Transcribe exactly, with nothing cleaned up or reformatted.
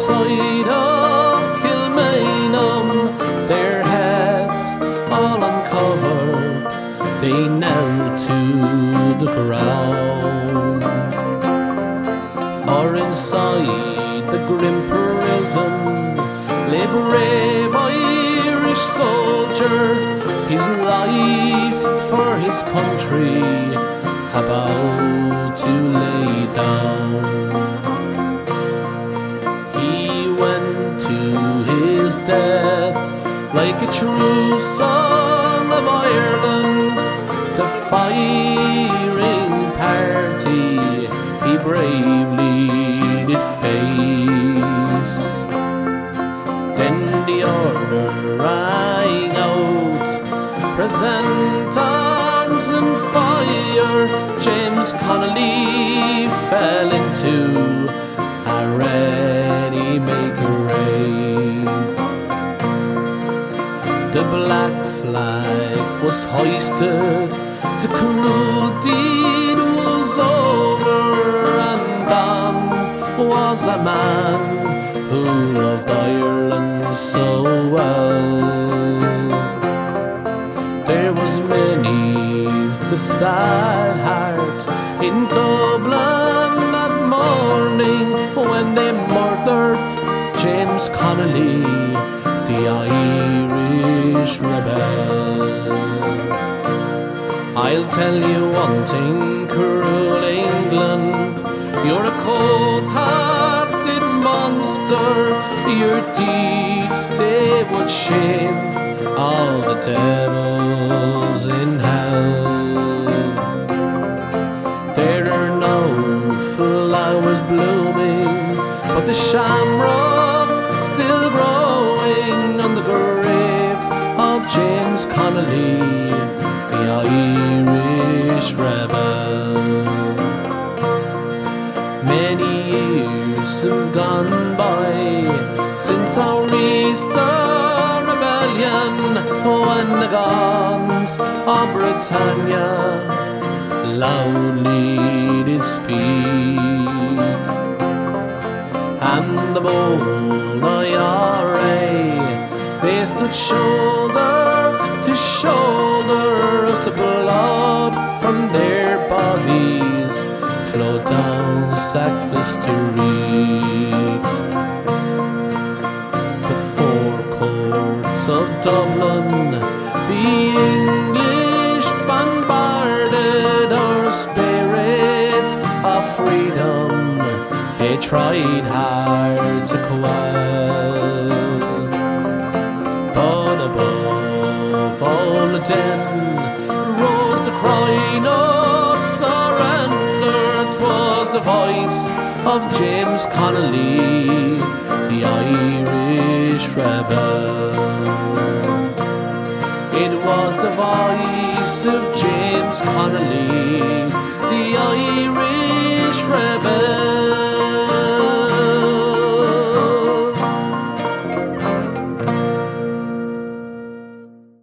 side of Kilmainham, their heads all uncovered, they knelt to the ground. For inside the grim prison lay brave Irish soldier, his life for his country about to lay down. He went to his death like a true son of Ireland, the firing party he bravely did face. Then the order rang out, present arms and fire. James Connolly fell into a ready-maker rave. The black flag was hoisted, the cruel deed was over, and gone was a man who loved Ireland so well. There was many's the sad heart in Dublin that morning when they murdered James Connolly, the Irish rebel. I'll tell you one thing, cruel England, you're a cold-hearted monster. Your deeds, they would shame all the devils in hell. There are no flowers blooming, but the shamrock still growing on the grave of James Connolly, the Irish rebel. Many years have gone by since our Easter rebellion, when the guns of Britannia loudly did speak, and the bold I R A, they stood shoulder to shoulder as the blood from their bodies flowed down Sackville Street. The four courts of Dublin, the English bombarded our spirit of freedom, they tried hard to quell. But above all of them rose the cry, no surrender. 'Twas the voice of James Connolly, the Irish rebel. It was the voice of James Connolly, the Irish rebel.